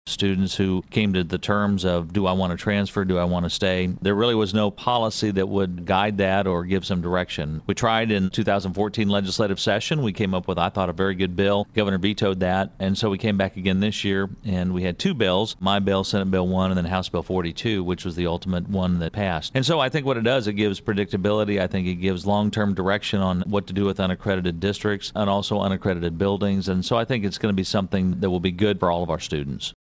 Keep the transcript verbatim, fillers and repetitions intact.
students who came to the terms of, do I want to transfer, do I want to stay? There really was no policy that would guide that or give some direction. We tried in two thousand fourteen legislative session. We came up with, I thought, a very good bill. Governor vetoed that, and so we came back again this year, and we had two bills, my bill, Senate Bill one, and then House Bill forty-two, which was the ultimate one that passed. And so I think what it does, it gives predictability. I think it gives long-term direction on what to do with unaccredited districts and also unaccredited buildings, and so I think it's going to be something that will be good for all of our students.